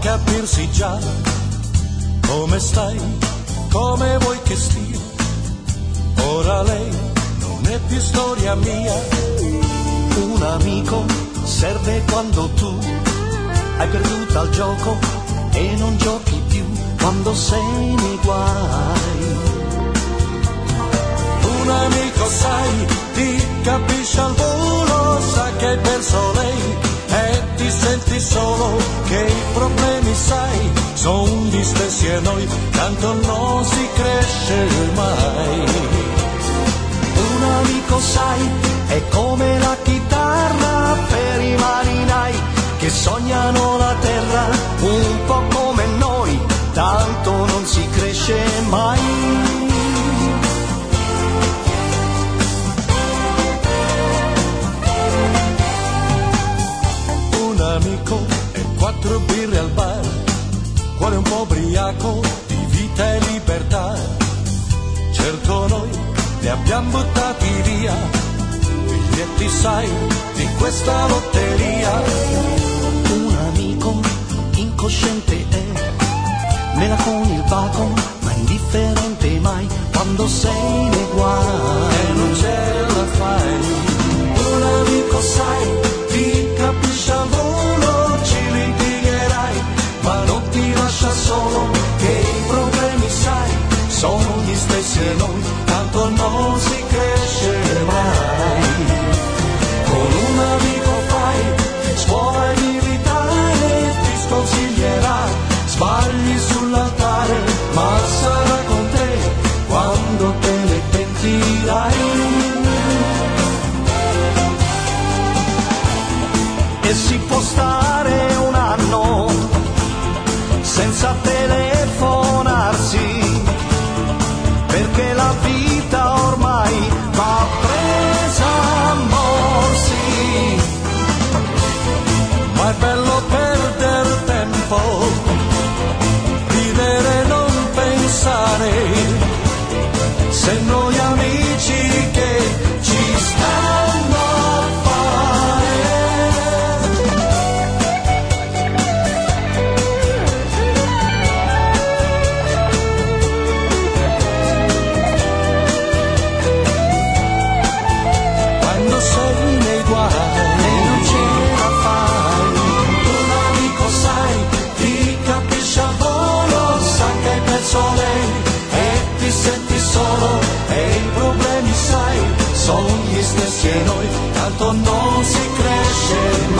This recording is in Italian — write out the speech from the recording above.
capirsi già. Come stai? Come vuoi che stia? Ora lei non è più storia mia. Un amico serve quando tu hai perduto al gioco e non giochi più quando sei nei guai. Un amico sai, ti capisce al volo, sa che hai perso lei e ti senti solo, che i problemi sai son gli stessi e noi tanto non si cresce mai. Un amico sai è come la chitarra per i marinai che sognano la terra un po' come noi, tanto non si cresce mai. Un amico e 4 birre al bar, cuore un po' ubriaco di vita e libertà. Certo noi li abbiamo buttati via, biglietti sai di questa lotteria. Un amico incosciente è, nella con il baco, ma indifferente mai quando sei nei guai e non ce la fai. Un amico sai, ti capisce al volo, ci litigherai, ma non ti lascia solo, che i problemi sai sono gli stessi e noi tanto non si cresce mai. Con un amico fai scuola e militare, ti sconsiglierà sbagli sull'altare, ma sarà con te quando te ne pentirai. E si può stare un anno senza telefonarsi, perché la vita ormai va presa a morsi. Ma è bello perdere tempo, vivere e non pensare, se noi amici che ci stanno a fare. Quando sei nei guai e non ce la fai, un amico sai, ti capisce al volo, sa che hai perso lei e ti senti solo, e i problemi sai sono gli stessi e noi tanto non si cresce